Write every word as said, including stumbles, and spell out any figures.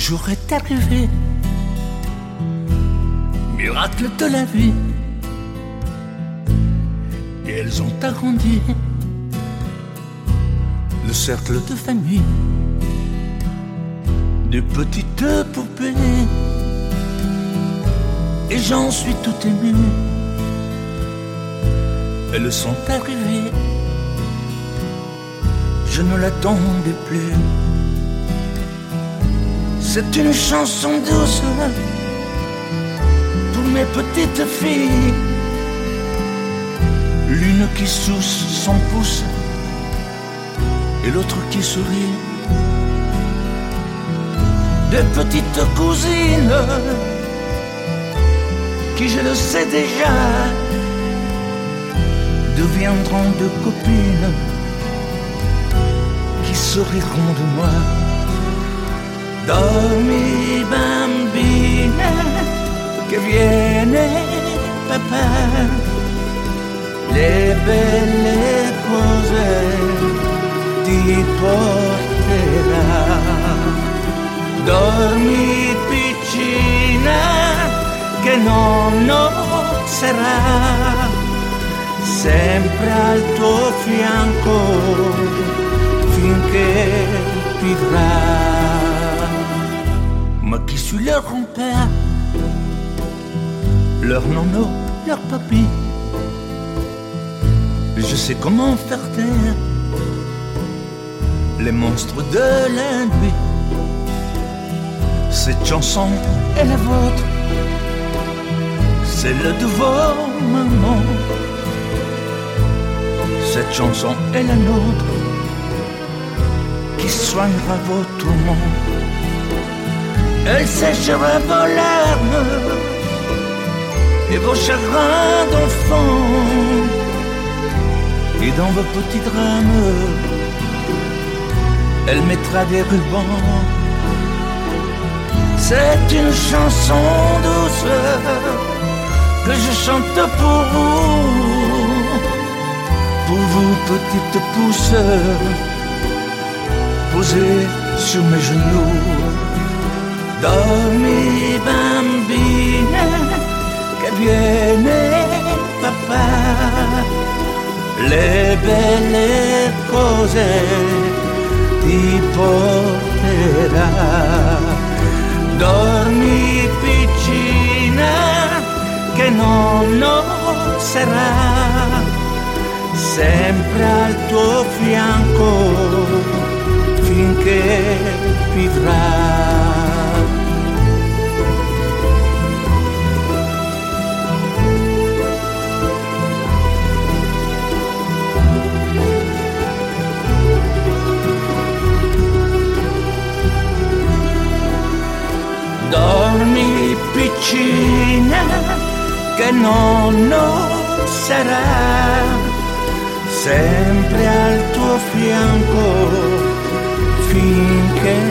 jour est arrivé, miracle de la vie, et elles ont agrandi le cercle de famille de petites poupées, et j'en suis tout ému. Elles sont arrivées, je ne l'attendais plus. C'est une chanson douce pour mes petites filles, l'une qui sousse son pouce et l'autre qui sourit. Des petites cousines qui, je le sais déjà, deviendront de copines qui souriront de moi. Dormi bambine, che viene papà, le belle cose ti porterà. Dormi piccina, che nonno sarà sempre al tuo fianco finché vivrà. Moi qui suis leur grand-père, leur nono, leur papy, je sais comment faire taire les monstres de la nuit. Cette chanson est la vôtre, celle de vos mamans. Cette chanson est la nôtre, qui soignera vos tourments. Elle séchera vos larmes et vos chagrins d'enfant. Et dans vos petits drames, elle mettra des rubans. C'est une chanson douce que je chante pour vous, pour vous petites pousses posées sur mes genoux. Dormi bambine, che viene papà, le belle cose ti porterà. Dormi piccina, che nonno sarà sempre al tuo fianco finché vivrà. Dormi piccina, che nonno sarà sempre al tuo fianco finché